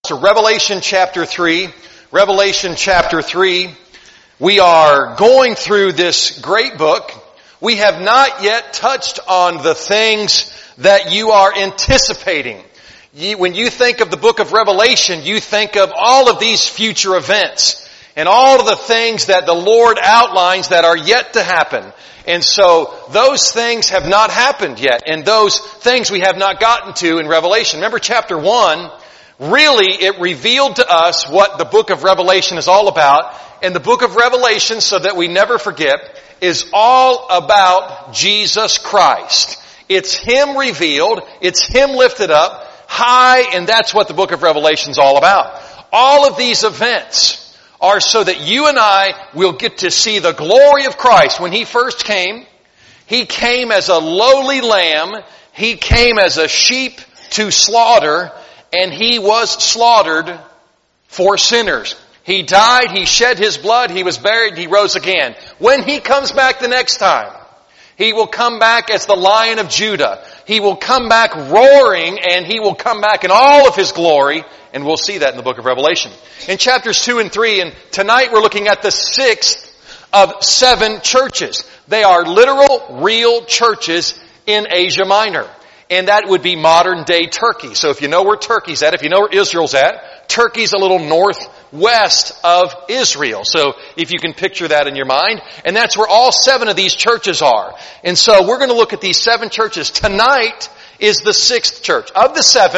To Revelation chapter 3. Revelation chapter 3. We are going through this great book. We have not yet touched on the things that you are anticipating. When you think of the book of Revelation, you think of all of these future events and all of the things that the Lord outlines that are yet to happen. And so those things have not happened yet, and those things we have not gotten to in Revelation. Remember chapter 1, really it revealed to us what the book of Revelation is all about. And the book of Revelation, so that we never forget, is all about Jesus Christ. It's Him revealed, it's Him lifted up high, and that's what the book of Revelation is all about. All of these events are so that you and I will get to see the glory of Christ. When He first came, He came as a lowly lamb, He came as a sheep to slaughter, and He was slaughtered for sinners. He died, He shed His blood, He was buried, He rose again. When He comes back the next time, He will come back as the Lion of Judah. He will come back roaring, and He will come back in all of His glory, and we'll see that in the book of Revelation. In chapters 2 and 3, and tonight we're looking at the 6th of 7 churches. They are literal, real churches in Asia Minor. And that would be modern day Turkey. So if you know where Turkey's at, if you know where Israel's at, Turkey's a little northwest of Israel. So if you can picture that in your mind. And that's where all 7 of these churches are. And so we're going to look at these 7 churches. Tonight is the 6th church. Of the 7,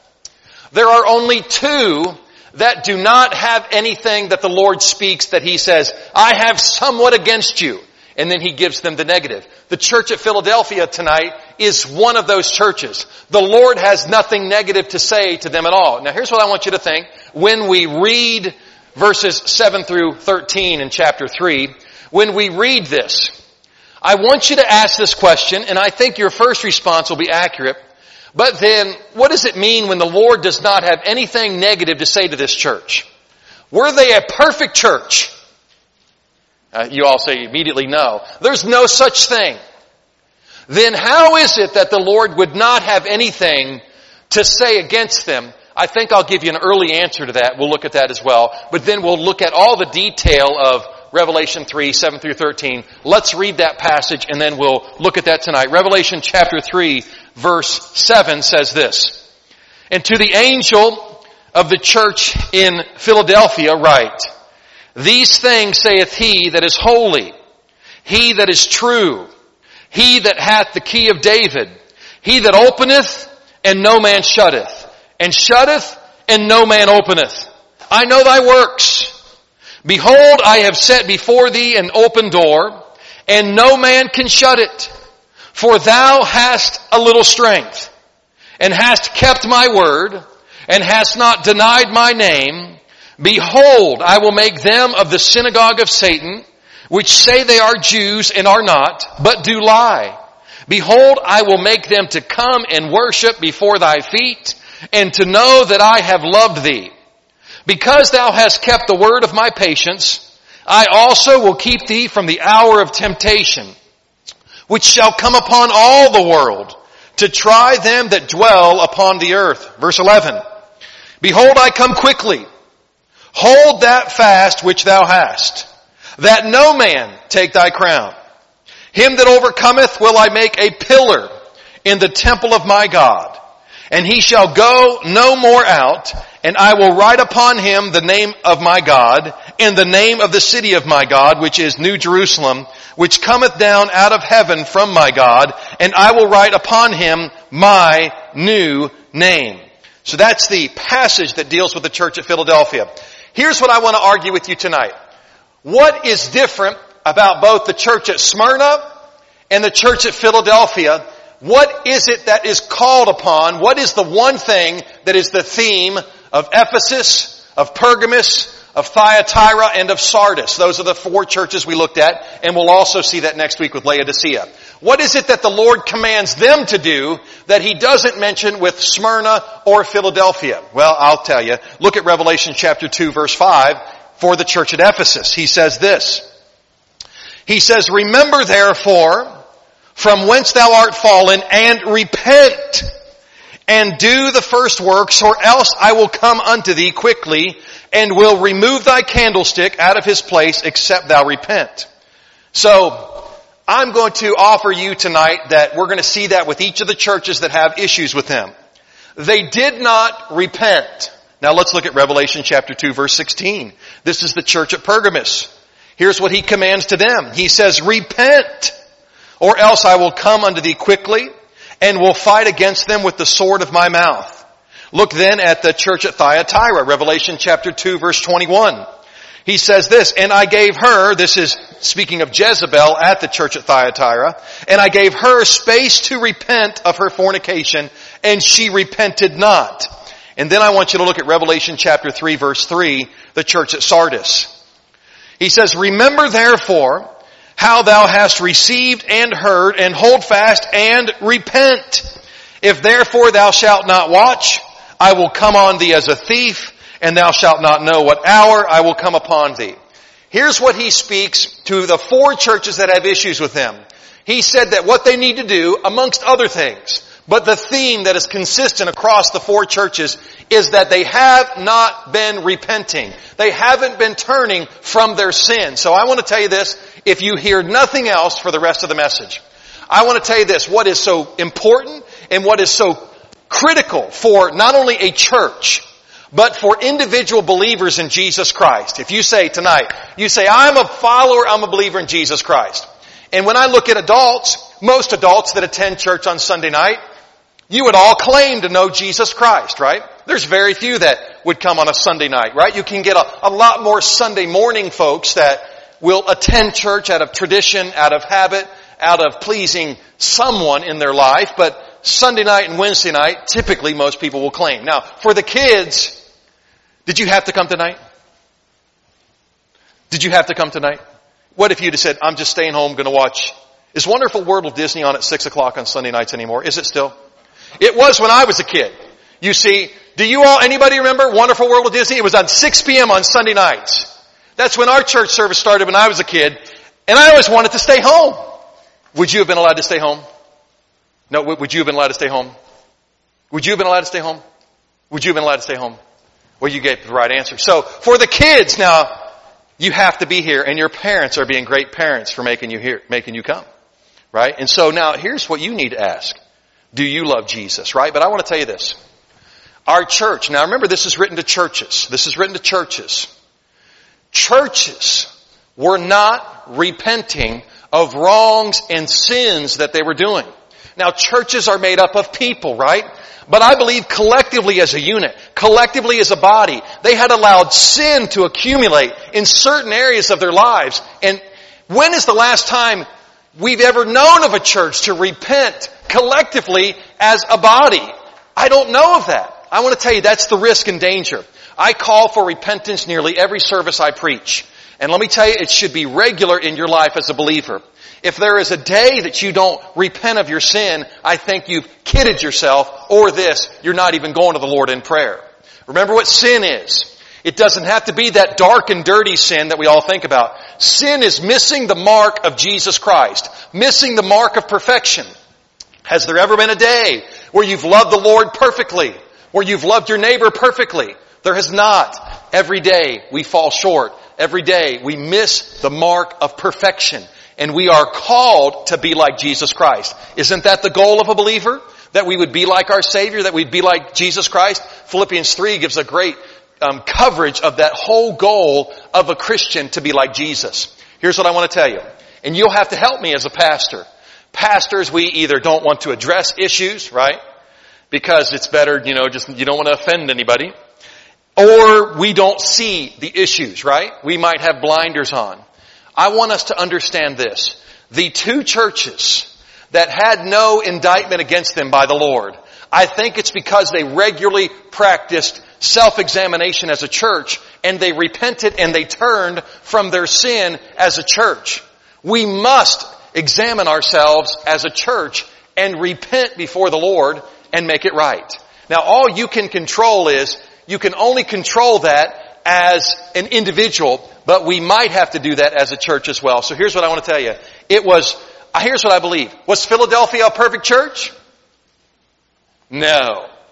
there are only 2 that do not have anything that the Lord speaks that He says, I have somewhat against you. And then He gives them the negative. The church at Philadelphia tonight is one of those churches. The Lord has nothing negative to say to them at all. Now here's what I want you to think. When we read verses 7 through 13 in chapter 3, when we read this, I want you to ask this question, and I think your first response will be accurate. But then, what does it mean when the Lord does not have anything negative to say to this church? Were they a perfect church? You all say immediately no. There's no such thing. Then how is it that the Lord would not have anything to say against them? I think I'll give you an early answer to that. We'll look at that as well. But then we'll look at all the detail of Revelation 3, 7 through 13. Let's read that passage and then we'll look at that tonight. Revelation chapter 3, verse 7 says this. And to the angel of the church in Philadelphia write, These things saith He that is holy, He that is true, He that hath the key of David, He that openeth, and no man shutteth, and shutteth, and no man openeth. I know thy works. Behold, I have set before thee an open door, and no man can shut it. For thou hast a little strength, and hast kept my word, and hast not denied my name. Behold, I will make them of the synagogue of Satan, which say they are Jews and are not, but do lie. Behold, I will make them to come and worship before thy feet, and to know that I have loved thee. Because thou hast kept the word of my patience, I also will keep thee from the hour of temptation, which shall come upon all the world, to try them that dwell upon the earth. Verse 11. Behold, I come quickly. Hold that fast which thou hast, that no man take thy crown. Him that overcometh will I make a pillar in the temple of my God, and he shall go no more out, and I will write upon him the name of my God, and the name of the city of my God, which is New Jerusalem, which cometh down out of heaven from my God, and I will write upon him my new name. So that's the passage that deals with the church at Philadelphia. Here's what I want to argue with you tonight. What is different about both the church at Smyrna and the church at Philadelphia? What is it that is called upon? What is the one thing that is the theme of Ephesus, of Pergamos, of Thyatira, and of Sardis? Those are the 4 churches we looked at, and we'll also see that next week with Laodicea. What is it that the Lord commands them to do that He doesn't mention with Smyrna or Philadelphia? Well, I'll tell you. Look at Revelation chapter 2, verse 5 for the church at Ephesus. He says this. He says, Remember therefore from whence thou art fallen, and repent, and do the first works, or else I will come unto thee quickly, and will remove thy candlestick out of his place, except thou repent. So, I'm going to offer you tonight that we're going to see that with each of the churches that have issues with him. They did not repent. Now let's look at Revelation chapter 2 verse 16. This is the church at Pergamos. Here's what he commands to them. He says, repent, or else I will come unto thee quickly, and will fight against them with the sword of my mouth. Look then at the church at Thyatira, Revelation chapter 2 verse 21. He says this, and I gave her, this is speaking of Jezebel at the church at Thyatira, and I gave her space to repent of her fornication, and she repented not. And then I want you to look at Revelation chapter 3 verse 3, the church at Sardis. He says, remember therefore how thou hast received and heard, and hold fast and repent. If therefore thou shalt not watch, I will come on thee as a thief, and thou shalt not know what hour I will come upon thee. Here's what he speaks to the 4 churches that have issues with him. He said that what they need to do, amongst other things, but the theme that is consistent across the 4 churches is that they have not been repenting. They haven't been turning from their sin. So I want to tell you this, if you hear nothing else for the rest of the message. I want to tell you this, what is so important and what is so critical for not only a church, but for individual believers in Jesus Christ. If you say tonight, you say, I'm a follower, I'm a believer in Jesus Christ. And when I look at adults, most adults that attend church on Sunday night, you would all claim to know Jesus Christ, right? There's very few that would come on a Sunday night, right? You can get a lot more Sunday morning folks that will attend church out of tradition, out of habit, out of pleasing someone in their life, but Sunday night and Wednesday night, typically most people will claim. Now, for the kids, did you have to come tonight? Did you have to come tonight? What if you'd have said, I'm just staying home, going to watch. Is Wonderful World of Disney on at 6 o'clock on Sunday nights anymore? Is it still? It was when I was a kid. You see, anybody remember Wonderful World of Disney? It was on 6 p.m. on Sunday nights. That's when our church service started when I was a kid. And I always wanted to stay home. Would you have been allowed to stay home? No, would you have been allowed to stay home? Would you have been allowed to stay home? Would you have been allowed to stay home? Well, you gave the right answer. So, for the kids now, you have to be here, and your parents are being great parents for making you come. Right? And so now, here's what you need to ask. Do you love Jesus? Right? But I want to tell you this. Our church, now remember this is written to churches. This is written to churches. Churches were not repenting of wrongs and sins that they were doing. Now churches are made up of people, right? But I believe collectively as a unit, collectively as a body, they had allowed sin to accumulate in certain areas of their lives. And when is the last time we've ever known of a church to repent collectively as a body? I don't know of that. I want to tell you that's the risk and danger. I call for repentance nearly every service I preach. And let me tell you, it should be regular in your life as a believer. If there is a day that you don't repent of your sin, I think you've kidded yourself, or this, you're not even going to the Lord in prayer. Remember what sin is. It doesn't have to be that dark and dirty sin that we all think about. Sin is missing the mark of Jesus Christ, missing the mark of perfection. Has there ever been a day where you've loved the Lord perfectly, where you've loved your neighbor perfectly? There has not. Every day we fall short. Every day we miss the mark of perfection. And we are called to be like Jesus Christ. Isn't that the goal of a believer? That we would be like our Savior, that we'd be like Jesus Christ? Philippians 3 gives a great coverage of that whole goal of a Christian to be like Jesus. Here's what I want to tell you. And you'll have to help me as a pastor. Pastors, we either don't want to address issues, right? Because it's better, you don't want to offend anybody. Or we don't see the issues, right? We might have blinders on. I want us to understand this. The 2 churches that had no indictment against them by the Lord, I think it's because they regularly practiced self-examination as a church, and they repented and they turned from their sin as a church. We must examine ourselves as a church and repent before the Lord and make it right. Now all you can control is, you can only control that as an individual, but we might have to do that as a church as well. So here's what I want to tell you. Here's what I believe. Was Philadelphia a perfect church? No.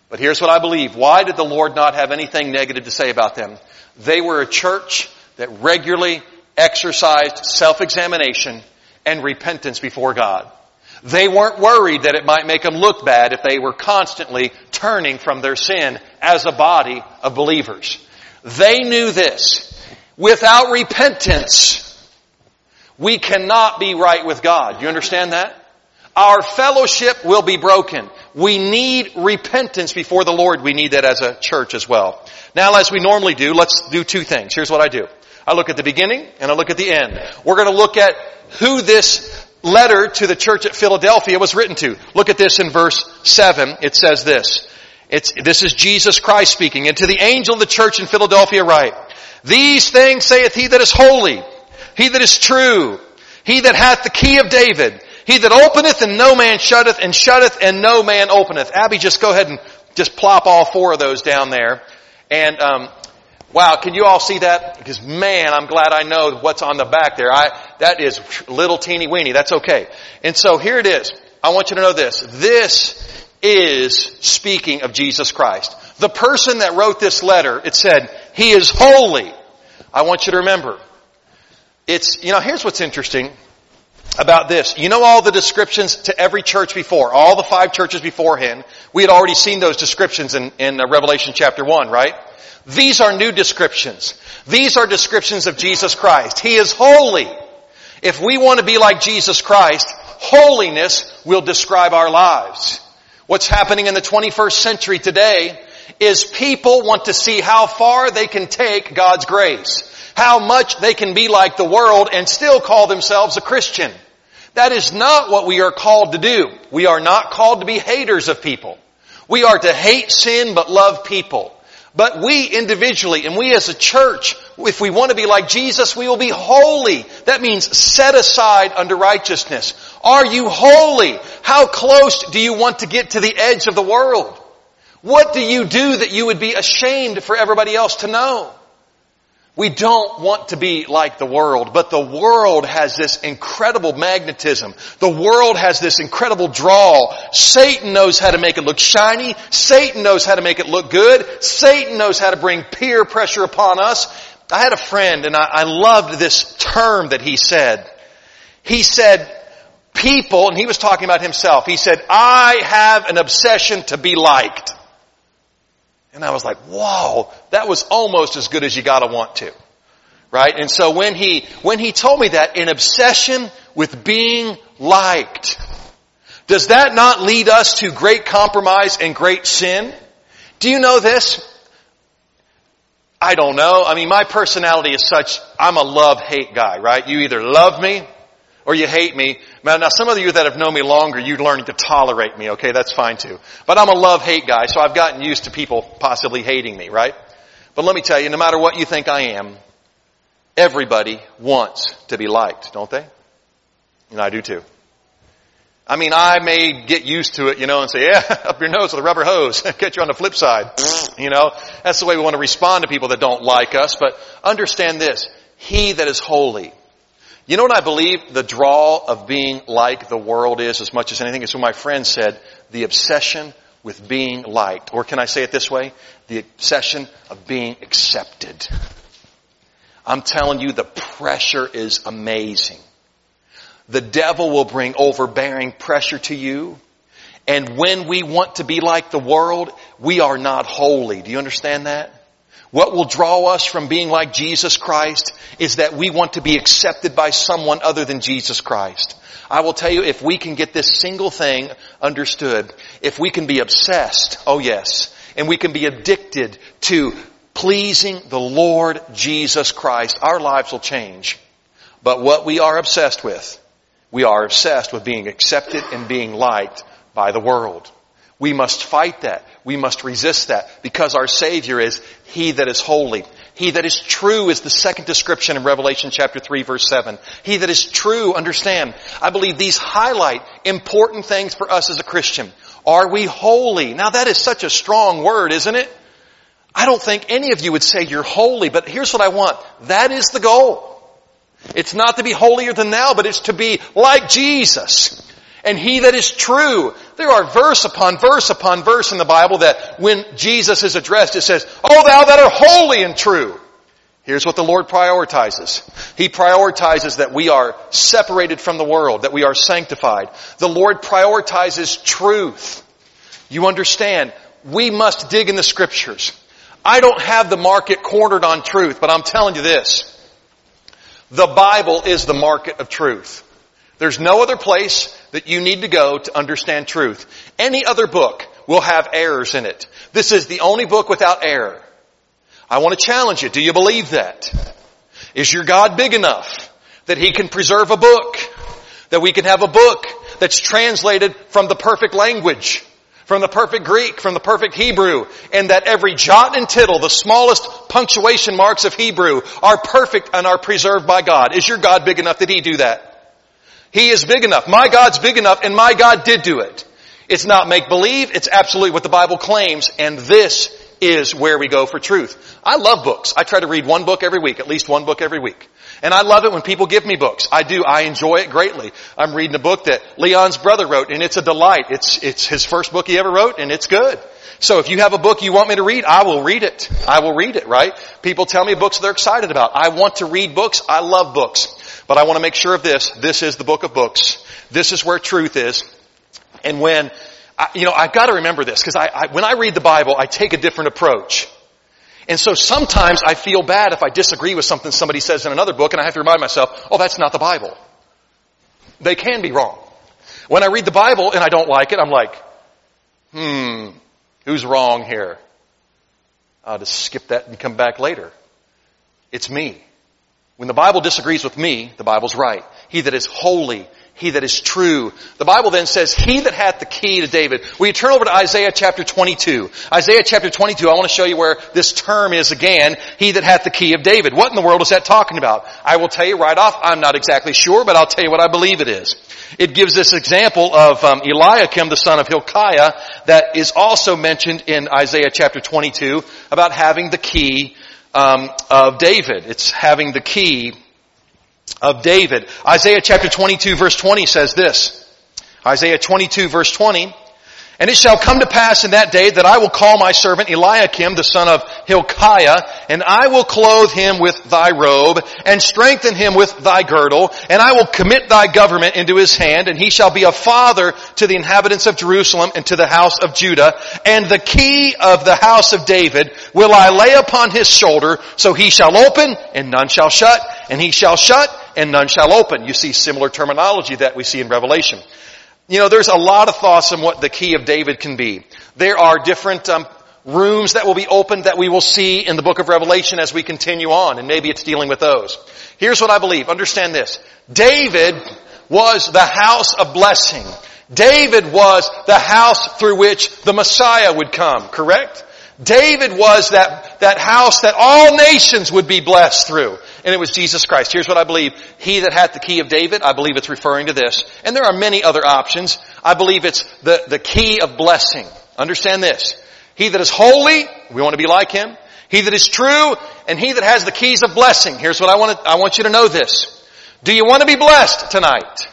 But here's what I believe. Why did the Lord not have anything negative to say about them? They were a church that regularly exercised self-examination and repentance before God. They weren't worried that it might make them look bad if they were constantly turning from their sin as a body of believers. They knew this. Without repentance, we cannot be right with God. Do you understand that? Our fellowship will be broken. We need repentance before the Lord. We need that as a church as well. Now, as we normally do, let's do two things. Here's what I do. I look at the beginning and I look at the end. We're going to look at who this letter to the church at Philadelphia was written to. Look at this in verse 7. It says this. This is Jesus Christ speaking. And to the angel of the church in Philadelphia write, These things saith he that is holy, he that is true, he that hath the key of David, he that openeth and no man shutteth, and shutteth and no man openeth. Abby, just go ahead and just plop all four of those down there. And, wow, can you all see that? Because man, I'm glad I know what's on the back there. That is little teeny weeny. That's okay. And so here it is. I want you to know this. This is speaking of Jesus Christ. The person that wrote this letter, it said, He is holy. I want you to remember. Here's what's interesting about this. You know all the descriptions to every church before, all the 5 churches beforehand, we had already seen those descriptions in Revelation chapter 1, right? These are new descriptions. These are descriptions of Jesus Christ. He is holy. If we want to be like Jesus Christ, holiness will describe our lives. What's happening in the 21st century today is people want to see how far they can take God's grace. How much they can be like the world and still call themselves a Christian. That is not what we are called to do. We are not called to be haters of people. We are to hate sin but love people. But we individually and we as a church, if we want to be like Jesus, we will be holy. That means set aside unto righteousness. Are you holy? How close do you want to get to the edge of the world? What do you do that you would be ashamed for everybody else to know? We don't want to be like the world, but the world has this incredible magnetism. The world has this incredible draw. Satan knows how to make it look shiny. Satan knows how to make it look good. Satan knows how to bring peer pressure upon us. I had a friend, and I loved this term that he said. He said, people, and he was talking about himself, he said, I have an obsession to be liked. And I was like, whoa, that was almost as good as you gotta want to. Right? And so when he told me that, an obsession with being liked, does that not lead us to great compromise and great sin? Do you know this? I don't know. I mean, my personality is such, I'm a love-hate guy, right? You either love me or you hate me. Now, some of you that have known me longer, you're learning to tolerate me, okay? That's fine too. But I'm a love-hate guy, so I've gotten used to people possibly hating me, right? But let me tell you, no matter what you think I am, everybody wants to be liked, don't they? And I do too. I mean, I may get used to it, and say, yeah, up your nose with a rubber hose. Catch you on the flip side. That's the way we want to respond to people that don't like us. But understand this. He that is holy. You know what I believe the draw of being like the world is as much as anything? It's what my friend said, the obsession with being liked. Or can I say it this way? The obsession of being accepted. I'm telling you, the pressure is amazing. The devil will bring overbearing pressure to you. And when we want to be like the world, we are not holy. Do you understand that? What will draw us from being like Jesus Christ is that we want to be accepted by someone other than Jesus Christ. I will tell you, if we can get this single thing understood, if we can be obsessed, oh yes, and we can be addicted to pleasing the Lord Jesus Christ, our lives will change. But what we are obsessed with being accepted and being liked by the world. We must fight that. We must resist that because our Savior is He that is holy. He that is true is the second description in Revelation chapter 3 verse 7. He that is true, understand, I believe these highlight important things for us as a Christian. Are we holy? Now that is such a strong word, isn't it? I don't think any of you would say you're holy, but here's what I want. That is the goal. It's not to be holier than thou, but it's to be like Jesus. And he that is true, There are verse upon verse upon verse in the Bible that when Jesus is addressed, it says, "O thou that are holy and true." Here's what the Lord prioritizes. He prioritizes that we are separated from the world, that we are sanctified. The Lord prioritizes truth. You understand, we must dig in the Scriptures. I don't have the market cornered on truth, but I'm telling you this. The Bible is the market of truth. There's no other place that you need to go to understand truth. Any other book will have errors in it. This is the only book without error. I want to challenge you. Do you believe that? Is your God big enough that He can preserve a book? That we can have a book that's translated from the perfect language, from the perfect Greek, from the perfect Hebrew, and that every jot and tittle, the smallest punctuation marks of Hebrew, are perfect and are preserved by God? Is your God big enough that He do that? He is big enough. My God's big enough, and my God did do it. It's not make-believe. It's absolutely what the Bible claims, and this is where we go for truth. I love books. I try to read one book every week, at least one book every week. And I love it when people give me books. I do. I enjoy it greatly. I'm reading a book that Leon's brother wrote, and it's a delight. It's his first book he ever wrote, and it's good. So if you have a book you want me to read, I will read it. I will read it, right? People tell me books they're excited about. I want to read books. I love books. But I want to make sure of this. This is the book of books. This is where truth is. And when I've got to remember this, because when I read the Bible, I take a different approach. And so sometimes I feel bad if I disagree with something somebody says in another book, and I have to remind myself, oh, that's not the Bible. They can be wrong. When I read the Bible and I don't like it, I'm like, who's wrong here? I'll just skip that and come back later. It's me. When the Bible disagrees with me, the Bible's right. He that is holy, he that is true. The Bible then says, he that hath the key to David. Will you turn over to Isaiah chapter 22? Isaiah chapter 22, I want to show you where this term is again, he that hath the key of David. What in the world is that talking about? I will tell you right off, I'm not exactly sure, but I'll tell you what I believe it is. It gives this example of Eliakim, the son of Hilkiah, that is also mentioned in Isaiah chapter 22 about having the key of David. It's having the key of David. Isaiah chapter 22 verse 20 says this. Isaiah 22 verse 20. And it shall come to pass in that day that I will call my servant Eliakim, the son of Hilkiah, and I will clothe him with thy robe, and strengthen him with thy girdle, and I will commit thy government into his hand, and he shall be a father to the inhabitants of Jerusalem and to the house of Judah. And the key of the house of David will I lay upon his shoulder, so he shall open, and none shall shut, and he shall shut, and none shall open. You see similar terminology that we see in Revelation. You know, there's a lot of thoughts on what the key of David can be. There are different rooms that will be opened that we will see in the book of Revelation as we continue on, and maybe it's dealing with those. Here's what I believe. Understand this. David was the house of blessing. David was the house through which the Messiah would come, correct? David was that house that all nations would be blessed through. And it was Jesus Christ. Here's what I believe. He that hath the key of David, I believe it's referring to this. And there are many other options. I believe it's the key of blessing. Understand this. He that is holy, we want to be like him. He that is true, and he that has the keys of blessing. Here's what I want you to know this. Do you want to be blessed tonight?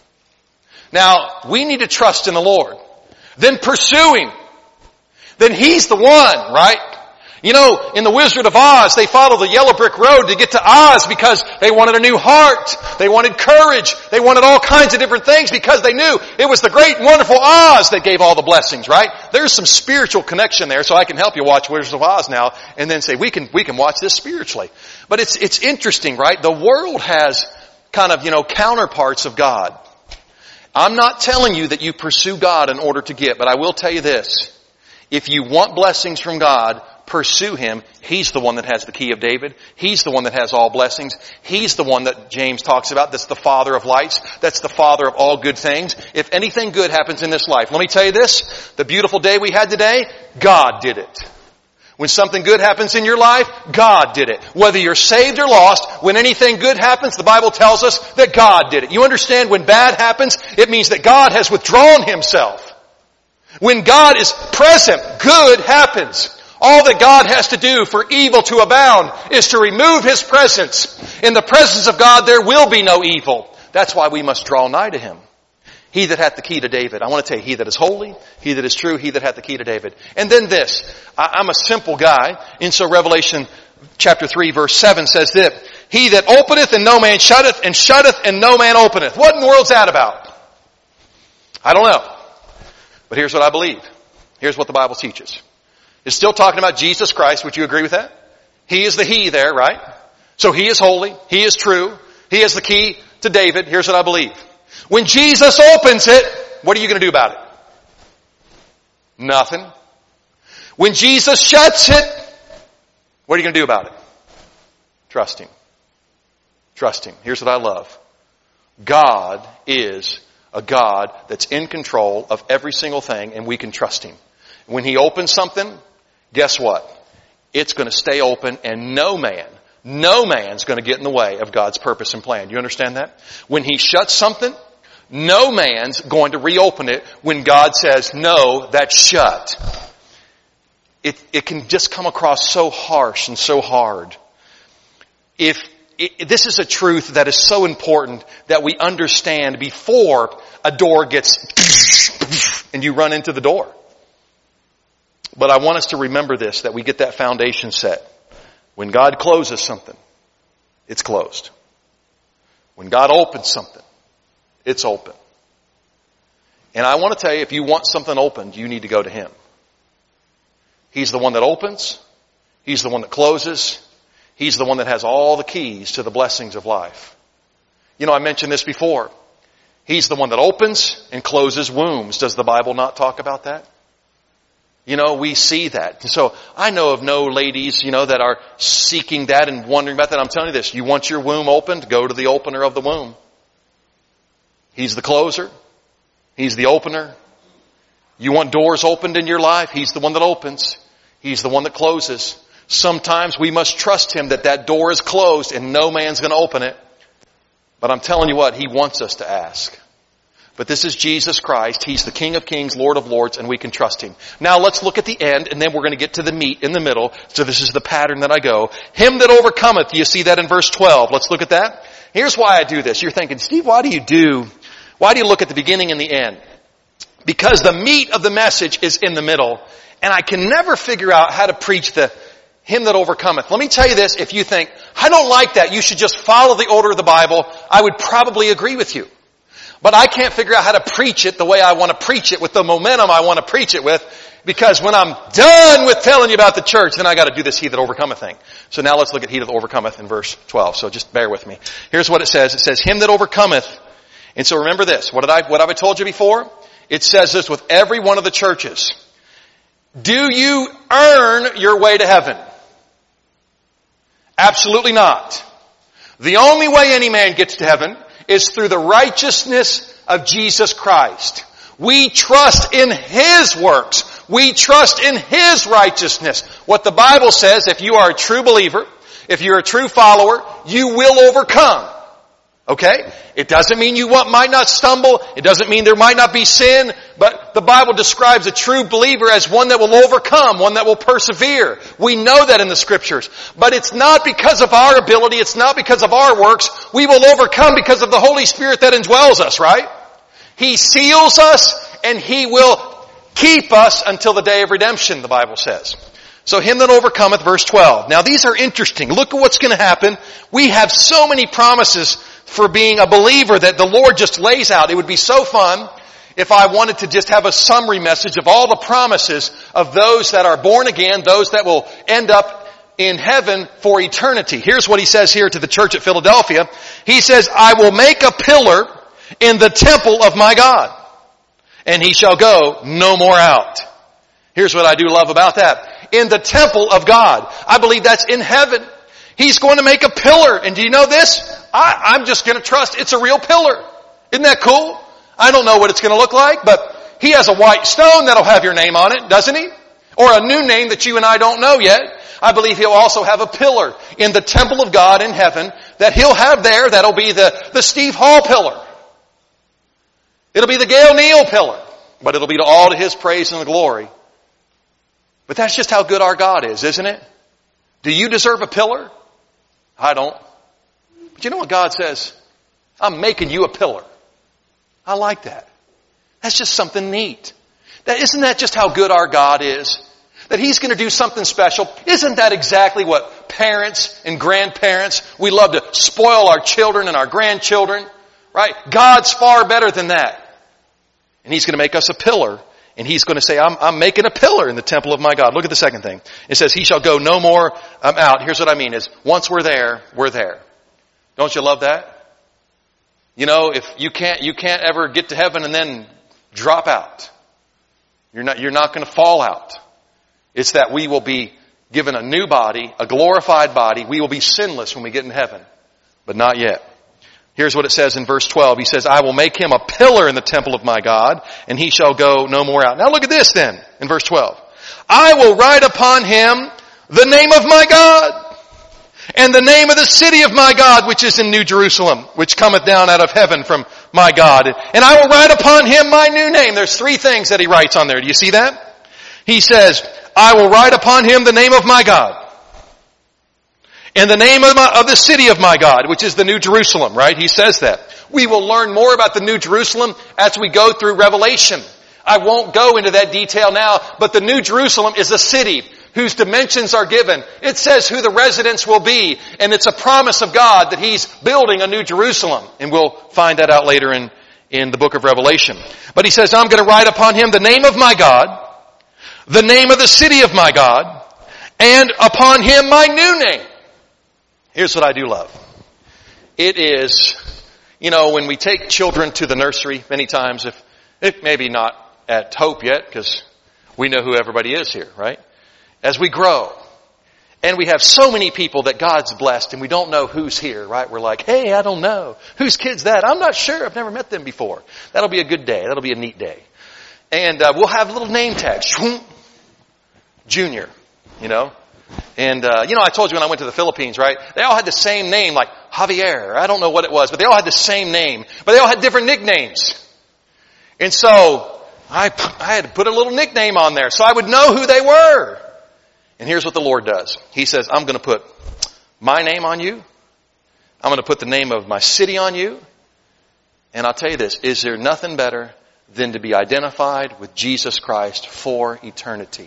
Now, we need to trust in the Lord. Then pursue Him. Then He's the one, right? You know, in The Wizard of Oz, they followed the yellow brick road to get to Oz because they wanted a new heart. They wanted courage. They wanted all kinds of different things because they knew it was the great and wonderful Oz that gave all the blessings, right? There's some spiritual connection there, so I can help you watch Wizard of Oz now and then say, we can watch this spiritually. But it's interesting, right? The world has kind of, counterparts of God. I'm not telling you that you pursue God in order to get, but I will tell you this. If you want blessings from God, pursue Him. He's the one that has the key of David. He's the one that has all blessings. He's the one that James talks about. That's the Father of lights. That's the Father of all good things. If anything good happens in this life, let me tell you this. The beautiful day we had today, God did it. When something good happens in your life, God did it. Whether you're saved or lost, when anything good happens, the Bible tells us that God did it. You understand, when bad happens, it means that God has withdrawn Himself. When God is present, good happens. All that God has to do for evil to abound is to remove His presence. In the presence of God, there will be no evil. That's why we must draw nigh to Him. He that hath the key to David. I want to tell you, he that is holy, he that is true, he that hath the key to David. And then this. I'm a simple guy. And so Revelation chapter 3 verse 7 says this. He that openeth and no man shutteth, and shutteth and no man openeth. What in the world's that about? I don't know. But here's what I believe. Here's what the Bible teaches. It's still talking about Jesus Christ. Would you agree with that? He is the he there, right? So he is holy. He is true. He has the key to David. Here's what I believe. When Jesus opens it, what are you going to do about it? Nothing. When Jesus shuts it, what are you going to do about it? Trust Him. Trust Him. Here's what I love. God is a God that's in control of every single thing, and we can trust Him. When He opens something, guess what? It's going to stay open, and no man's going to get in the way of God's purpose and plan. Do you understand that? When He shuts something, no man's going to reopen it when God says, no, that's shut. It can just come across so harsh and so hard. This is a truth that is so important that we understand before a door gets and you run into the door. But I want us to remember this, that we get that foundation set. When God closes something, it's closed. When God opens something, it's open. And I want to tell you, if you want something opened, you need to go to Him. He's the one that opens. He's the one that closes. He's the one that has all the keys to the blessings of life. You know, I mentioned this before. He's the one that opens and closes wombs. Does the Bible not talk about that? You know, we see that. So I know of no ladies, that are seeking that and wondering about that. I'm telling you this. You want your womb opened? Go to the opener of the womb. He's the closer. He's the opener. You want doors opened in your life? He's the one that opens. He's the one that closes. Sometimes we must trust Him that door is closed and no man's going to open it. But I'm telling you what, He wants us to ask. But this is Jesus Christ. He's the King of Kings, Lord of Lords, and we can trust Him. Now let's look at the end, and then we're going to get to the meat in the middle. So this is the pattern that I go. Him that overcometh. Do you see that in verse 12? Let's look at that. Here's why I do this. You're thinking, Steve, why do you look at the beginning and the end? Because the meat of the message is in the middle, and I can never figure out how to preach the him that overcometh. Let me tell you this, if you think, I don't like that, you should just follow the order of the Bible, I would probably agree with you. But I can't figure out how to preach it the way I want to preach it, with the momentum I want to preach it with, because when I'm done with telling you about the church, then I got to do this he that overcometh thing. So now let's look at he that overcometh in verse 12. So just bear with me. Here's what it says. It says, him that overcometh. And so remember this. What have I told you before? It says this with every one of the churches. Do you earn your way to heaven? Absolutely not. The only way any man gets to heaven is through the righteousness of Jesus Christ. We trust in His works. We trust in His righteousness. What the Bible says, if you are a true believer, if you're a true follower, you will overcome. Okay? It doesn't mean you might not stumble. It doesn't mean there might not be sin. But the Bible describes a true believer as one that will overcome, one that will persevere. We know that in the Scriptures. But it's not because of our ability. It's not because of our works. We will overcome because of the Holy Spirit that indwells us, right? He seals us and He will keep us until the day of redemption, the Bible says. So him that overcometh, verse 12. Now these are interesting. Look at what's going to happen. We have so many promises for being a believer that the Lord just lays out. It would be so fun if I wanted to just have a summary message of all the promises of those that are born again, those that will end up in heaven for eternity. Here's what He says here to the church at Philadelphia. He says, I will make a pillar in the temple of my God, and he shall go no more out. Here's what I do love about that. In the temple of God. I believe that's in heaven. He's going to make a pillar. And do you know this? I'm just going to trust it's a real pillar. Isn't that cool? I don't know what it's going to look like, but He has a white stone that'll have your name on it, doesn't He? Or a new name that you and I don't know yet. I believe He'll also have a pillar in the temple of God in heaven that He'll have there. That'll be the Steve Hall pillar. It'll be the Gail Neal pillar. But it'll be all to His praise and the glory. But that's just how good our God is, isn't it? Do you deserve a pillar? I don't. But you know what God says? I'm making you a pillar. I like that. That's just something neat. Isn't that just how good our God is? That He's going to do something special. Isn't that exactly what parents and grandparents, we love to spoil our children and our grandchildren, right? God's far better than that. And He's going to make us a pillar. And He's going to say, I'm making a pillar in the temple of my God. Look at the second thing. It says, He shall go no more out. Here's what I mean is, once we're there, we're there. Don't you love that? You know, if you can't ever get to heaven and then drop out. You're not going to fall out. It's that we will be given a new body, a glorified body. We will be sinless when we get in heaven. But not yet. Here's what it says in verse 12. He says, I will make him a pillar in the temple of my God, and he shall go no more out. Now look at this then, in verse 12. I will write upon him the name of my God, and the name of the city of my God, which is in New Jerusalem, which cometh down out of heaven from my God. And I will write upon him my new name. There's 3 things that he writes on there. Do you see that? He says, I will write upon him the name of my God. And the name of the city of my God, which is the New Jerusalem, right? He says that. We will learn more about the New Jerusalem as we go through Revelation. I won't go into that detail now, but the New Jerusalem is a city whose dimensions are given. It says who the residents will be, and it's a promise of God that He's building a New Jerusalem. And we'll find that out later in the book of Revelation. But He says, I'm going to write upon him the name of my God, the name of the city of my God, and upon him my new name. Here's what I do love. It is, when we take children to the nursery, many times, if maybe not at Hope yet, because we know who everybody is here, right? As we grow, and we have so many people that God's blessed, and we don't know who's here, right? We're like, hey, I don't know. Whose kid's that? I'm not sure. I've never met them before. That'll be a good day. That'll be a neat day. And we'll have little name tags. Junior, And, I told you when I went to the Philippines, right? They all had the same name, like Javier. I don't know what it was, but they all had the same name. But they all had different nicknames. And so, I had to put a little nickname on there so I would know who they were. And here's what the Lord does. He says, I'm going to put my name on you. I'm going to put the name of my city on you. And I'll tell you this, is there nothing better than to be identified with Jesus Christ for eternity?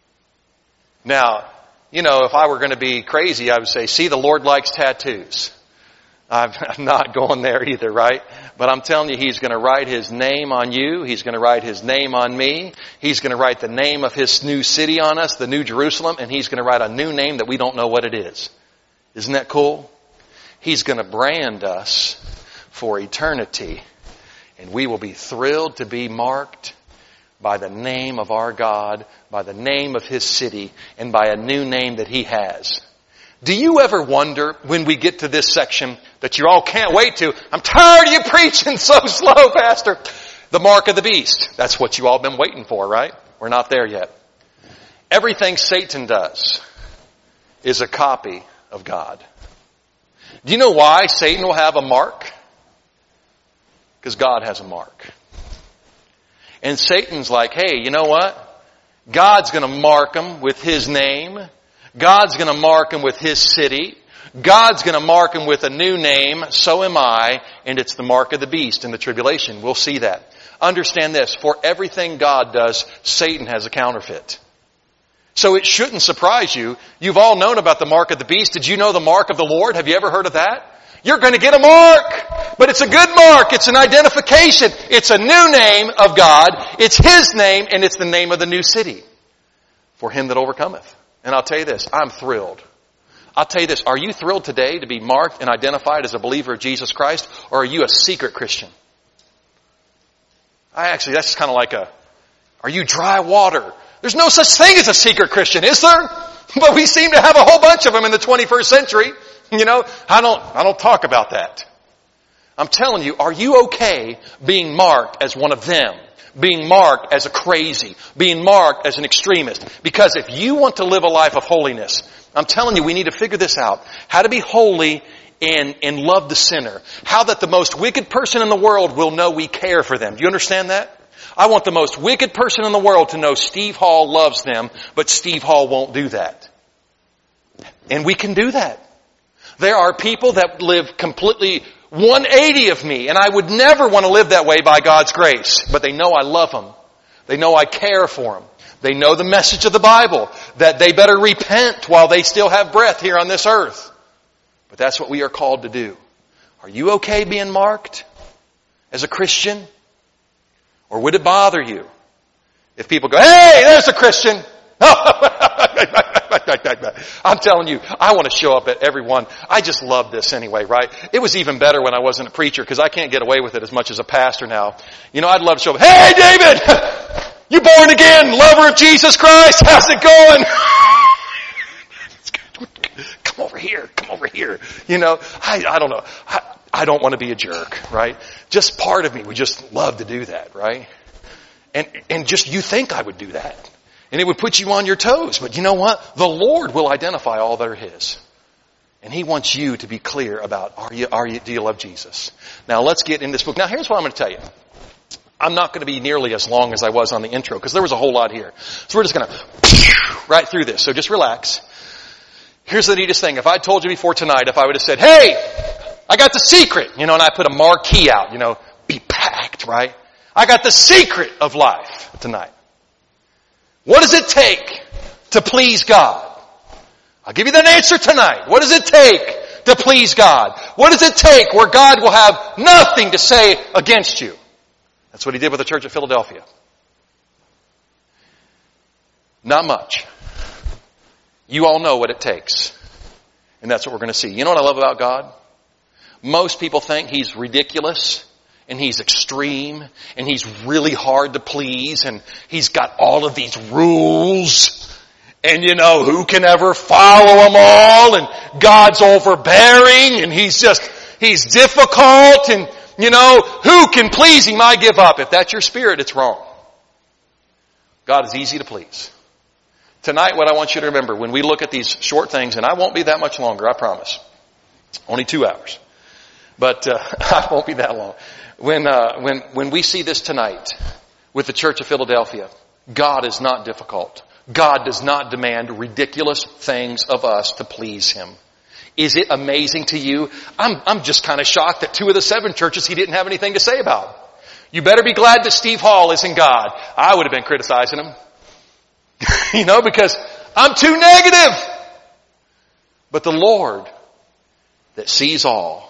Now, if I were going to be crazy, I would say, see, the Lord likes tattoos. I'm not going there either, right? But I'm telling you, He's going to write His name on you. He's going to write His name on me. He's going to write the name of His new city on us, the New Jerusalem, and He's going to write a new name that we don't know what it is. Isn't that cool? He's going to brand us for eternity, and we will be thrilled to be marked by the name of our God, by the name of His city, and by a new name that He has. Do you ever wonder when we get to this section that you all can't wait to? I'm tired of you preaching so slow, Pastor. The mark of the beast. That's what you all been waiting for, right? We're not there yet. Everything Satan does is a copy of God. Do you know why Satan will have a mark? Because God has a mark. And Satan's like, hey, you know what? God's going to mark him with His name. God's going to mark him with His city. God's going to mark him with a new name. So am I. And it's the mark of the beast in the tribulation. We'll see that. Understand this. For everything God does, Satan has a counterfeit. So it shouldn't surprise you. You've all known about the mark of the beast. Did you know the mark of the Lord? Have you ever heard of that? You're going to get a mark. But it's a good mark. It's an identification. It's a new name of God. It's His name, and it's the name of the new city. For him that overcometh. And I'll tell you this, I'm thrilled. I'll tell you this, are you thrilled today to be marked and identified as a believer of Jesus Christ? Or are you a secret Christian? That's kind of like are you dry water? There's no such thing as a secret Christian, is there? But we seem to have a whole bunch of them in the 21st century. I don't talk about that. I'm telling you, are you okay being marked as one of them? Being marked as a crazy, being marked as an extremist. Because if you want to live a life of holiness, I'm telling you, we need to figure this out. How to be holy and love the sinner. How that the most wicked person in the world will know we care for them. Do you understand that? I want the most wicked person in the world to know Steve Hall loves them, but Steve Hall won't do that. And we can do that. There are people that live completely 180 of me, and I would never want to live that way by God's grace. But they know I love them. They know I care for them. They know the message of the Bible, that they better repent while they still have breath here on this earth. But that's what we are called to do. Are you okay being marked as a Christian? Or would it bother you if people go, hey, there's a Christian? I'm telling you, I want to show up at everyone. I just love this anyway, right? It was even better when I wasn't a preacher because I can't get away with it as much as a pastor now. You know, I'd love to show up. Hey, David! You born again, lover of Jesus Christ? How's it going? Come over here. Come over here. You know, I don't know. I don't want to be a jerk, right? Just part of me would just love to do that, right? And just you think I would do that. And it would put you on your toes. But you know what? The Lord will identify all that are His. And He wants you to be clear about, do you love Jesus? Now let's get in this book. Now here's what I'm going to tell you. I'm not going to be nearly as long as I was on the intro because there was a whole lot here. So we're just going to right through this. So just relax. Here's the neatest thing. If I told you before tonight, if I would have said, hey, I got the secret, and I put a marquee out, be packed, right? I got the secret of life tonight. What does it take to please God? I'll give you that answer tonight. What does it take to please God? What does it take where God will have nothing to say against you? That's what He did with the church at Philadelphia. Not much. You all know what it takes. And that's what we're going to see. You know what I love about God? Most people think He's ridiculous and He's extreme and He's really hard to please and He's got all of these rules and who can ever follow them all, and God's overbearing and He's difficult and who can please Him? I give up. If that's your spirit, it's wrong. God is easy to please. Tonight, what I want you to remember, when we look at these short things, and I won't be that much longer, I promise. Only 2 hours. But I won't be that long. When we see this tonight with the Church of Philadelphia, God is not difficult. God does not demand ridiculous things of us to please Him. Is it amazing to you? I'm just kind of shocked that 2 of the 7 churches He didn't have anything to say about. You better be glad that Steve Hall isn't God. I would have been criticizing him. Because I'm too negative. But the Lord that sees all,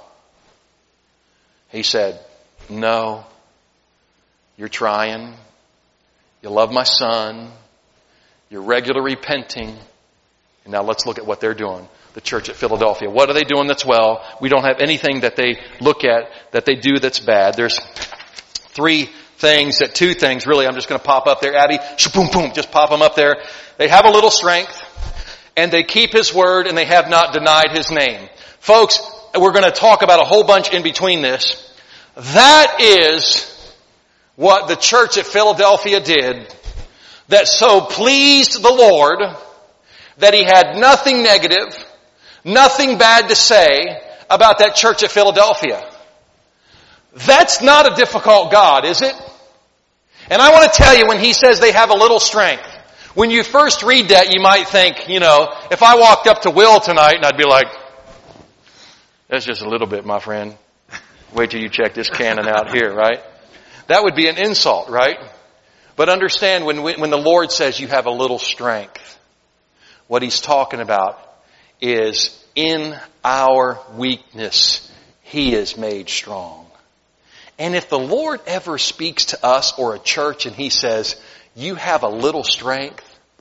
He said, no, you're trying. You love my son. You're regularly repenting. And now let's look at what they're doing. The church at Philadelphia. What are they doing that's well? We don't have anything that they look at that they do that's bad. There's 2 things really. I'm just going to pop up there. Abby, boom, boom, just pop them up there. They have a little strength, and they keep His word, and they have not denied His name. Folks, we're going to talk about a whole bunch in between this. That is what the church at Philadelphia did that so pleased the Lord that He had nothing negative, nothing bad to say about that church at Philadelphia. That's not a difficult God, is it? And I want to tell you, when He says they have a little strength, when you first read that, you might think, if I walked up to Will tonight and I'd be like, that's just a little bit, my friend. Wait till you check this cannon out here, right? That would be an insult, right? But understand, when the Lord says you have a little strength, what He's talking about is in our weakness, He is made strong. And if the Lord ever speaks to us or a church and He says, you have a little strength,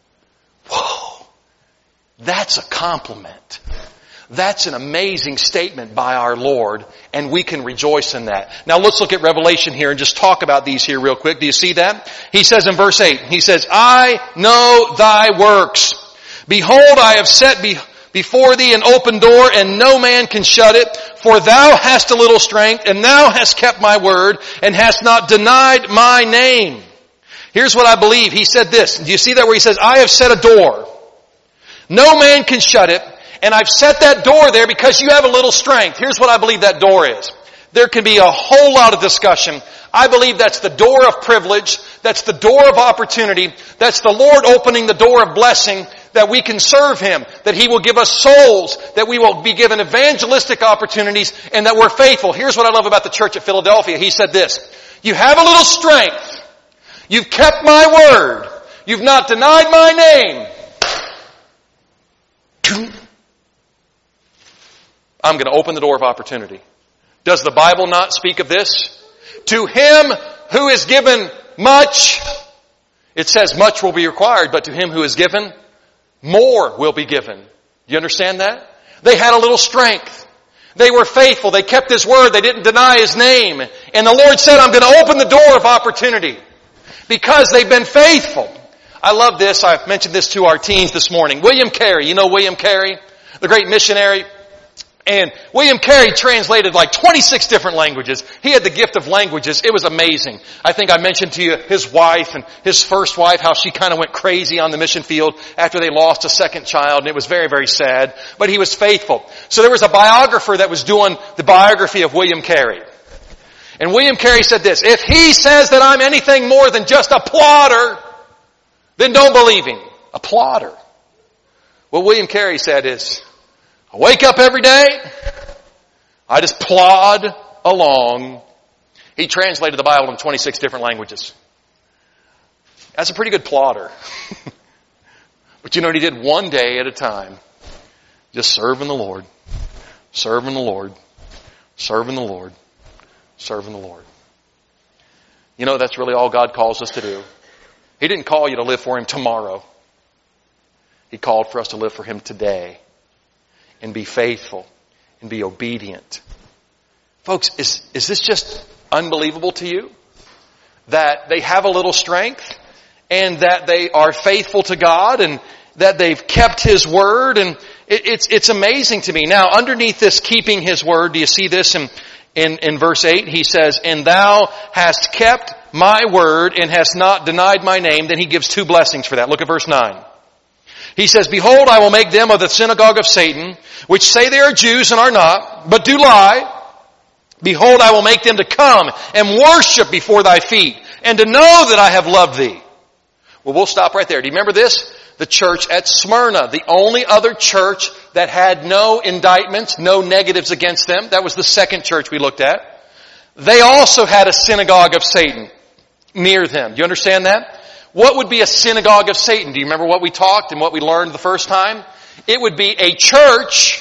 whoa, that's a compliment. That's an amazing statement by our Lord, and we can rejoice in that. Now let's look at Revelation here and just talk about these here real quick. Do you see that? He says in verse 8, He says, I know thy works. Behold, I have set before thee an open door, and no man can shut it. For thou hast a little strength, and thou hast kept my word, and hast not denied my name. Here's what I believe. He said this. Do you see that where He says, I have set a door. No man can shut it. And I've set that door there because you have a little strength. Here's what I believe that door is. There can be a whole lot of discussion. I believe that's the door of privilege. That's the door of opportunity. That's the Lord opening the door of blessing. that we can serve Him, that He will give us souls, that we will be given evangelistic opportunities, and that we're faithful. Here's what I love about the church at Philadelphia. He said this, you have a little strength. You've kept my word. You've not denied my name. I'm going to open the door of opportunity. Does the Bible not speak of this? To him who is given much, it says much will be required, but to him who is given, more will be given. You understand that? They had a little strength. They were faithful. They kept His word. They didn't deny His name. And the Lord said, I'm going to open the door of opportunity because they've been faithful. I love this. I've mentioned this to our teens this morning. William Carey. You know William Carey? The great missionary. And William Carey translated like 26 different languages. He had the gift of languages. It was amazing. I think I mentioned to you his wife and his first wife, how she kind of went crazy on the mission field after they lost a second child. And it was very, very sad. But he was faithful. So there was a biographer that was doing the biography of William Carey. And William Carey said this, if he says that I'm anything more than just a plodder, then don't believe him. A plodder. What William Carey said is, I wake up every day, I just plod along. He translated the Bible in 26 different languages. That's a pretty good plodder. But you know what he did? One day at a time. Just serving the Lord. Serving the Lord. Serving the Lord. Serving the Lord. You know, that's really all God calls us to do. He didn't call you to live for Him tomorrow. He called for us to live for Him today. And be faithful. And be obedient. Folks, is this just unbelievable to you? That they have a little strength. And that they are faithful to God. And that they've kept His word. And it's amazing to me. Now, underneath this keeping His word, do you see this in verse 8? He says, and thou hast kept my word and hast not denied my name. Then he gives two blessings for that. Look at verse 9. He says, behold, I will make them of the synagogue of Satan, which say they are Jews and are not, but do lie. Behold, I will make them to come and worship before thy feet, and to know that I have loved thee. Well, we'll stop right there. Do you remember this? The church at Smyrna, the only other church that had no indictments, no negatives against them. That was the second church we looked at. They also had a synagogue of Satan near them. Do you understand that? What would be a synagogue of Satan? Do you remember what we talked and what we learned the first time? It would be a church,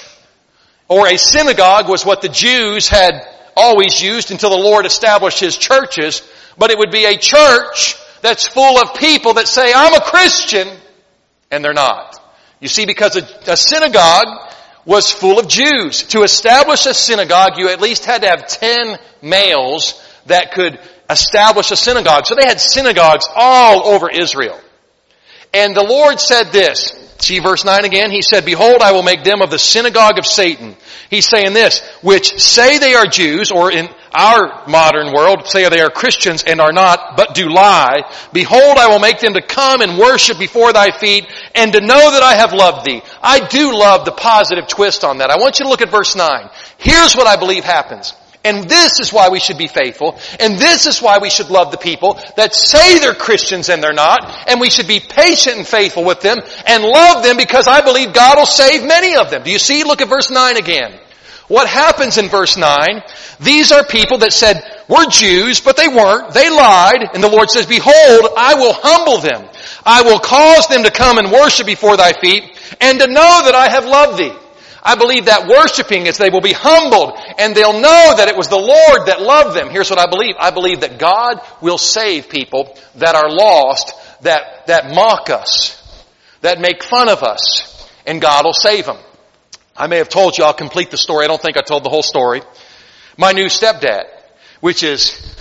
or a synagogue was what the Jews had always used until the Lord established His churches. But it would be a church that's full of people that say, I'm a Christian, and they're not. You see, because a synagogue was full of Jews. To establish a synagogue, you at least had to have 10 males that could establish a synagogue. So they had synagogues all over Israel. And the Lord said this. See verse 9 again. He said, behold, I will make them of the synagogue of Satan. He's saying this, which say they are Jews, or in our modern world, say they are Christians and are not, but do lie. Behold, I will make them to come and worship before thy feet, and to know that I have loved thee. I do love the positive twist on that. I want you to look at verse 9. Here's what I believe happens. And this is why we should be faithful. And this is why we should love the people that say they're Christians and they're not. And we should be patient and faithful with them and love them, because I believe God will save many of them. Do you see? Look at verse 9 again. What happens in verse 9? These are people that said, we're Jews, but they weren't. They lied. And the Lord says, behold, I will humble them. I will cause them to come and worship before thy feet, and to know that I have loved thee. I believe that worshiping is they will be humbled, and they'll know that it was the Lord that loved them. Here's what I believe. I believe that God will save people that are lost, that mock us, that make fun of us, and God will save them. I may have told you, I'll complete the story. I don't think I told the whole story. My new stepdad, which is,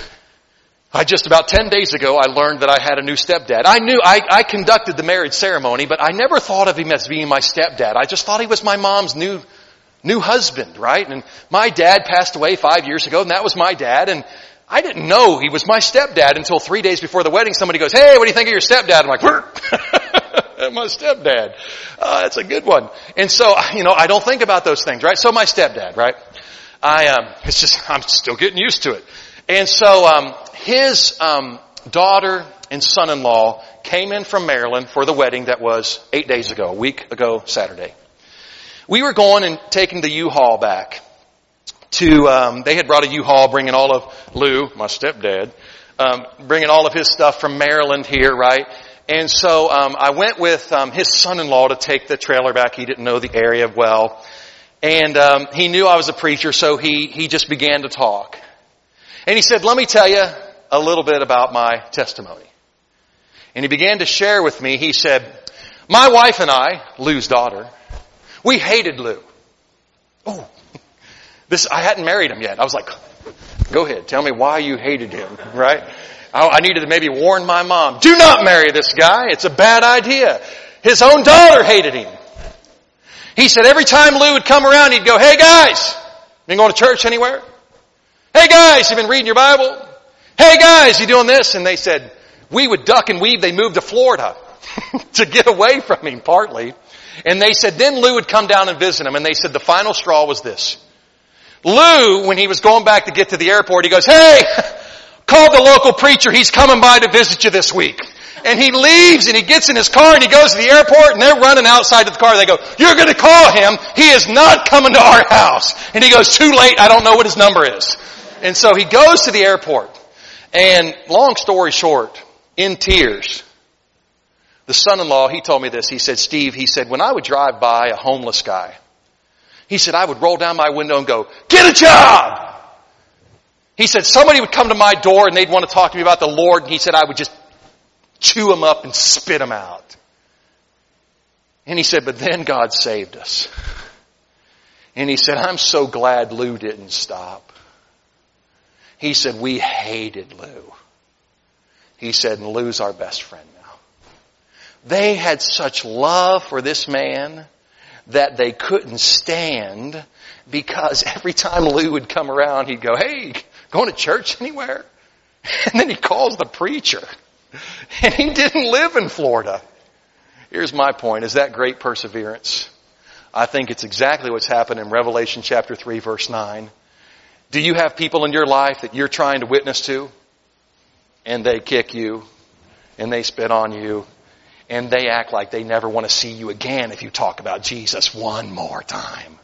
just about 10 days ago, I learned that I had a new stepdad. I conducted the marriage ceremony, but I never thought of him as being my stepdad. I just thought he was my mom's new husband, right? And my dad passed away 5 years ago, and that was my dad. And I didn't know he was my stepdad until 3 days before the wedding. Somebody goes, hey, what do you think of your stepdad? I'm like, my stepdad. That's a good one. And so, I don't think about those things, right? So my stepdad, right? I'm still getting used to it. And so, daughter and son-in-law came in from Maryland for the wedding that was 8 days ago, a week ago Saturday. We were going and taking the U-Haul back to, they had brought a U-Haul bringing all of Lou, my stepdad, bringing all of his stuff from Maryland here, right? And so I went with his son-in-law to take the trailer back. He didn't know the area well. And he knew I was a preacher, so he just began to talk. And he said, let me tell you a little bit about my testimony. And he began to share with me, he said, my wife and I, Lou's daughter, we hated Lou. Oh, I hadn't married him yet. I was like, go ahead, tell me why you hated him, right? I needed to maybe warn my mom, do not marry this guy. It's a bad idea. His own daughter hated him. He said every time Lou would come around, he'd go, hey guys, been going to church anywhere? Hey guys, you been reading your Bible? Hey guys, you doing this? And they said, we would duck and weave. They moved to Florida to get away from him partly. And they said, then Lou would come down and visit him. And they said the final straw was this. Lou, when he was going back to get to the airport, he goes, hey, call the local preacher. He's coming by to visit you this week. And he leaves and he gets in his car and he goes to the airport and they're running outside of the car. They go, you're going to call him. He is not coming to our house. And he goes, too late. I don't know what his number is. And so he goes to the airport. And long story short, in tears, the son-in-law, he told me this. He said, Steve, he said, when I would drive by a homeless guy, he said, I would roll down my window and go, get a job. He said, somebody would come to my door and they'd want to talk to me about the Lord. And he said, I would just chew them up and spit them out. And he said, but then God saved us. And he said, I'm so glad Lou didn't stop. He said, we hated Lou. He said, and Lou's our best friend now. They had such love for this man that they couldn't stand, because every time Lou would come around, he'd go, hey, going to church anywhere? And then he calls the preacher. And he didn't live in Florida. Here's my point. Is that great perseverance? I think it's exactly what's happened in Revelation chapter 3, verse 9. Do you have people in your life that you're trying to witness to? And they kick you, and they spit on you, and they act like they never want to see you again if you talk about Jesus one more time.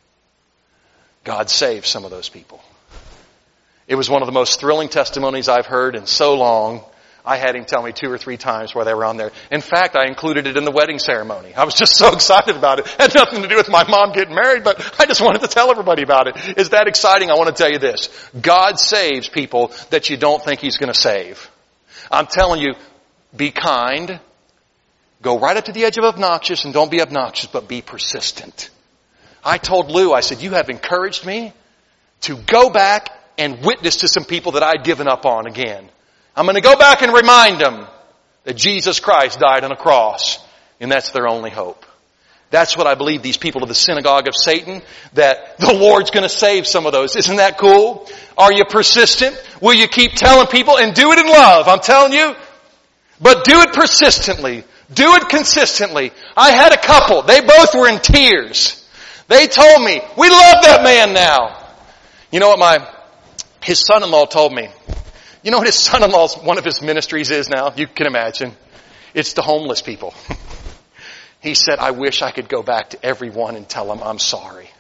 God saved some of those people. It was one of the most thrilling testimonies I've heard in so long. I had him tell me 2 or 3 times where they were on there. In fact, I included it in the wedding ceremony. I was just so excited about it. It had nothing to do with my mom getting married, but I just wanted to tell everybody about it. Is that exciting? I want to tell you this. God saves people that you don't think He's going to save. I'm telling you, be kind. Go right up to the edge of obnoxious, and don't be obnoxious, but be persistent. I told Lou, I said, you have encouraged me to go back and witness to some people that I'd given up on again. I'm going to go back and remind them that Jesus Christ died on a cross, and that's their only hope. That's what I believe these people of the synagogue of Satan, that the Lord's going to save some of those. Isn't that cool? Are you persistent? Will you keep telling people, and do it in love? I'm telling you. But do it persistently. Do it consistently. I had a couple. They both were in tears. They told me, we love that man now. You know what his son-in-law told me? You know what his son-in-law's, one of his ministries is now? You can imagine. It's the homeless people. He said, I wish I could go back to everyone and tell them I'm sorry.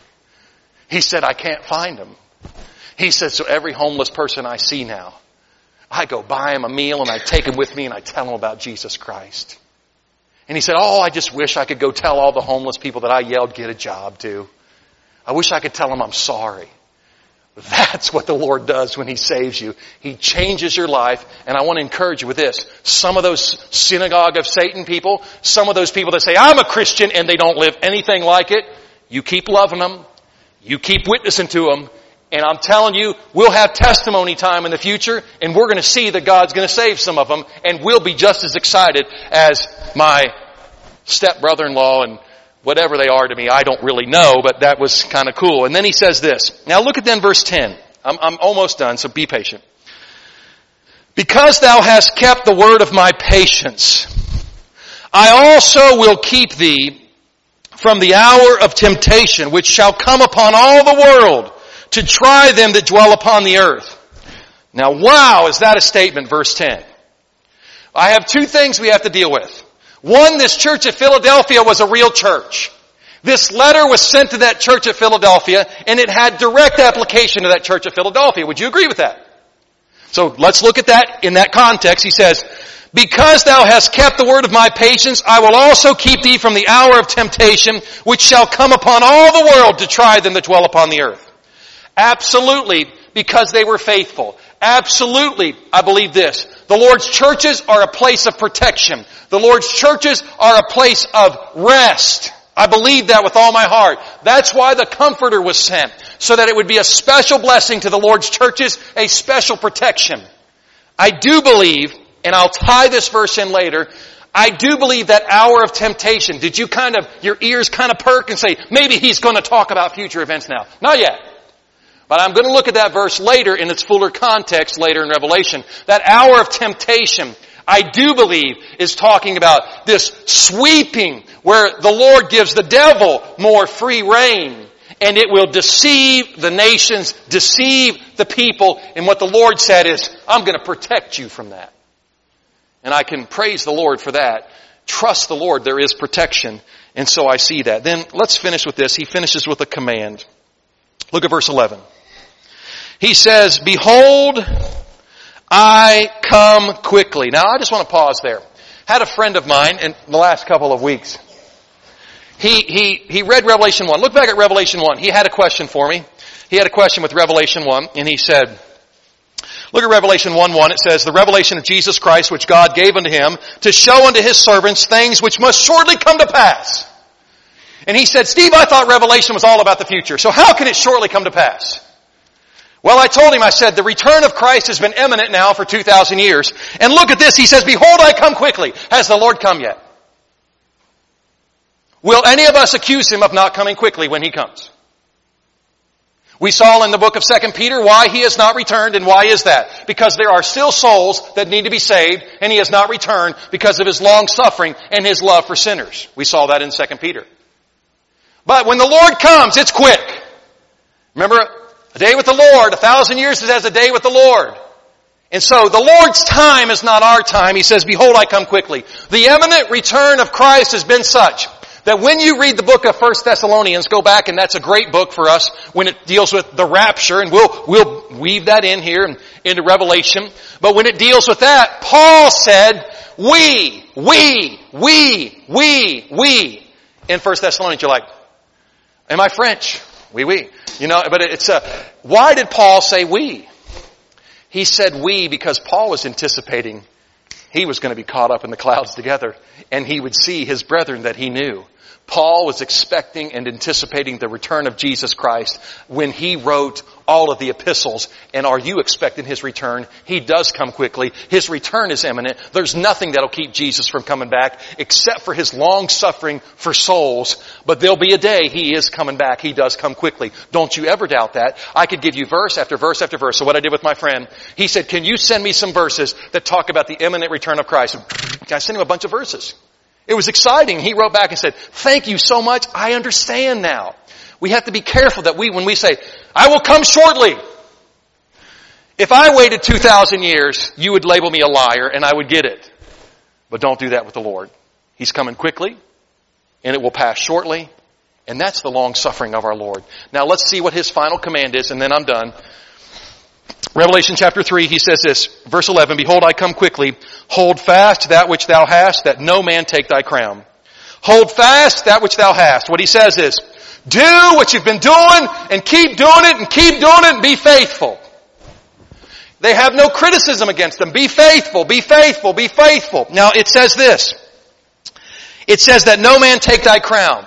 He said, I can't find them. He said, so every homeless person I see now, I go buy him a meal and I take him with me and I tell him about Jesus Christ. And he said, I just wish I could go tell all the homeless people that I yelled, get a job to. I wish I could tell them I'm sorry. That's what the Lord does when He saves you. He changes your life. And I want to encourage you with this. Some of those synagogue of Satan people, some of those people that say, I'm a Christian, and they don't live anything like it, you keep loving them. You keep witnessing to them. And I'm telling you, we'll have testimony time in the future, and we're going to see that God's going to save some of them, and we'll be just as excited as my step-brother-in-law and whatever they are to me. I don't really know, but that was kind of cool. And then he says this. Now look at then verse 10. I'm almost done, so be patient. Because thou hast kept the word of my patience, I also will keep thee from the hour of temptation, which shall come upon all the world, to try them that dwell upon the earth. Now, wow, is that a statement, verse 10. I have two things we have to deal with. One, this church at Philadelphia was a real church. This letter was sent to that church at Philadelphia, and it had direct application to that church at Philadelphia. Would you agree with that? So let's look at that in that context. He says, because thou hast kept the word of my patience, I will also keep thee from the hour of temptation, which shall come upon all the world to try them that dwell upon the earth. Absolutely, because they were faithful. Absolutely, I believe this. The Lord's churches are a place of protection. The Lord's churches are a place of rest. I believe that with all my heart. That's why the Comforter was sent, so that it would be a special blessing to the Lord's churches, a special protection. I do believe, and I'll tie this verse in later, I do believe that hour of temptation. Did you your ears kind of perk and say, maybe he's going to talk about future events now? Not yet. But I'm going to look at that verse later in its fuller context later in Revelation. That hour of temptation, I do believe, is talking about this sweeping where the Lord gives the devil more free rein. And it will deceive the nations, deceive the people. And what the Lord said is, I'm going to protect you from that. And I can praise the Lord for that. Trust the Lord, there is protection. And so I see that. Then let's finish with this. He finishes with a command. Look at verse 11. He says, behold, I come quickly. Now I just want to pause there. Had a friend of mine in the last couple of weeks. He read Revelation 1. Look back at Revelation 1. He had a question for me. He had a question with Revelation 1, and he said, look at Revelation 1:1. It says, the revelation of Jesus Christ, which God gave unto him, to show unto his servants things which must shortly come to pass. And he said, Steve, I thought Revelation was all about the future. So how can it shortly come to pass? Well, I told him, I said, the return of Christ has been imminent now for 2,000 years. And look at this. He says, behold, I come quickly. Has the Lord come yet? Will any of us accuse him of not coming quickly when he comes? We saw in the book of 2 Peter why he has not returned, and why is that? Because there are still souls that need to be saved, and he has not returned because of his long suffering and his love for sinners. We saw that in 2 Peter. But when the Lord comes, it's quick. Remember, a day with the Lord, 1,000 years is as a day with the Lord. And so the Lord's time is not our time. He says, behold, I come quickly. The imminent return of Christ has been such that when you read the book of 1 Thessalonians, go back, and that's a great book for us when it deals with the rapture, and we'll weave that in here and into Revelation. But when it deals with that, Paul said, we. In 1 Thessalonians, you're like, am I French? Oui. You know, but it's why did Paul say we? He said we because Paul was anticipating he was going to be caught up in the clouds together, and he would see his brethren that he knew. Paul was expecting and anticipating the return of Jesus Christ when he wrote all of the epistles. And are you expecting his return? He does come quickly. His return is imminent. There's nothing that'll keep Jesus from coming back except for his long suffering for souls. But there'll be a day he is coming back. He does come quickly. Don't you ever doubt that. I could give you verse after verse after verse. So what I did with my friend, he said, can you send me some verses that talk about the imminent return of Christ? I sent him a bunch of verses. It was exciting. He wrote back and said, thank you so much. I understand now. We have to be careful that when we say, I will come shortly. If I waited 2,000 years, you would label me a liar and I would get it. But don't do that with the Lord. He's coming quickly and it will pass shortly. And that's the long suffering of our Lord. Now let's see what his final command is, and then I'm done. Revelation chapter 3, he says this, verse 11, behold, I come quickly. Hold fast that which thou hast, that no man take thy crown. Hold fast that which thou hast. What he says is, do what you've been doing and keep doing it and keep doing it and be faithful. They have no criticism against them. Be faithful, be faithful, be faithful. Now it says this. It says that no man take thy crown.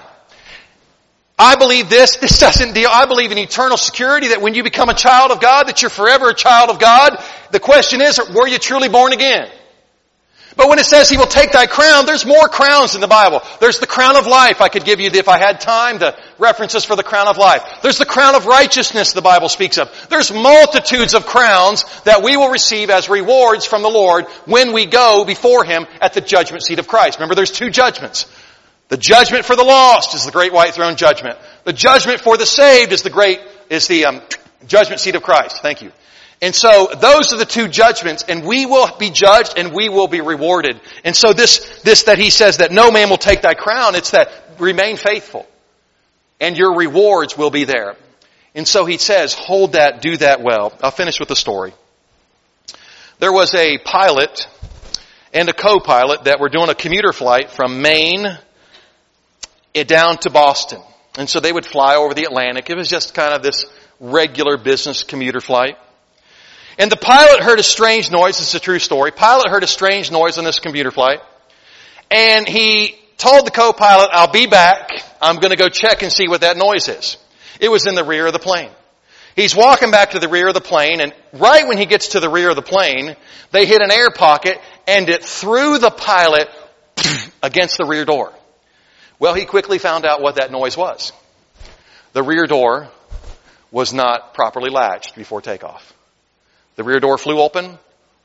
I believe this doesn't deal, I believe in eternal security, that when you become a child of God, that you're forever a child of God. The question is, were you truly born again? But when it says he will take thy crown, there's more crowns in the Bible. There's the crown of life. I could give you, if I had time, the references for the crown of life. There's the crown of righteousness the Bible speaks of. There's multitudes of crowns that we will receive as rewards from the Lord when we go before him at the judgment seat of Christ. Remember, there's two judgments. The judgment for the lost is the great white throne judgment. The judgment for the saved is the judgment seat of Christ. Thank you. And so those are the two judgments, and we will be judged and we will be rewarded. And so this that he says that no man will take thy crown, it's that remain faithful and your rewards will be there. And so he says, hold that, do that well. I'll finish with the story. There was a pilot and a co-pilot that were doing a commuter flight from Maine down to Boston. And so they would fly over the Atlantic. It was just kind of this regular business commuter flight. And the pilot heard a strange noise. This is a true story. Pilot heard a strange noise on this commuter flight. And he told the co-pilot, I'll be back. I'm going to go check and see what that noise is. It was in the rear of the plane. He's walking back to the rear of the plane, and right when he gets to the rear of the plane, they hit an air pocket, and it threw the pilot against the rear door. Well, he quickly found out what that noise was. The rear door was not properly latched before takeoff. The rear door flew open,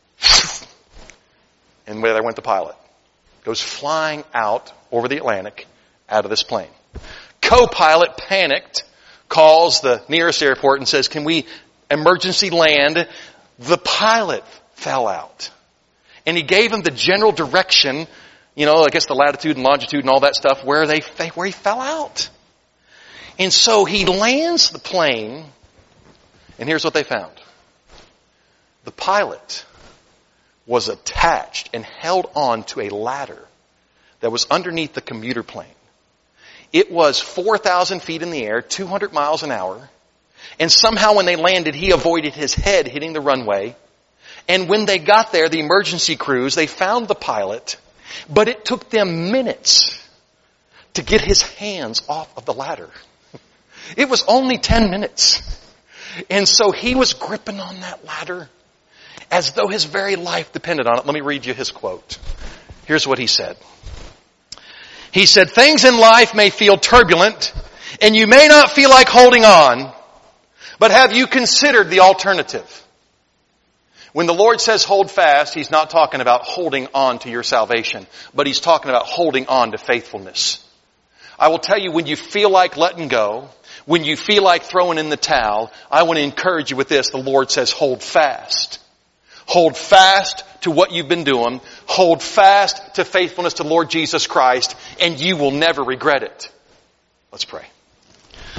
and there went the pilot. Goes flying out over the Atlantic out of this plane. Co-pilot panicked, calls the nearest airport and says, can we emergency land? The pilot fell out. And he gave him the general direction, I guess the latitude and longitude and all that stuff, where he fell out. And so he lands the plane, and here's what they found. The pilot was attached and held on to a ladder that was underneath the commuter plane. It was 4,000 feet in the air, 200 miles an hour. And somehow when they landed, he avoided his head hitting the runway. And when they got there, the emergency crews, they found the pilot. But it took them minutes to get his hands off of the ladder. It was only 10 minutes. And so he was gripping on that ladder as though his very life depended on it. Let me read you his quote. Here's what he said. He said, things in life may feel turbulent, and you may not feel like holding on, but have you considered the alternative? When the Lord says hold fast, He's not talking about holding on to your salvation, but He's talking about holding on to faithfulness. I will tell you, when you feel like letting go, when you feel like throwing in the towel, I want to encourage you with this. The Lord says hold fast. Hold fast to what you've been doing. Hold fast to faithfulness to Lord Jesus Christ, and you will never regret it. Let's pray.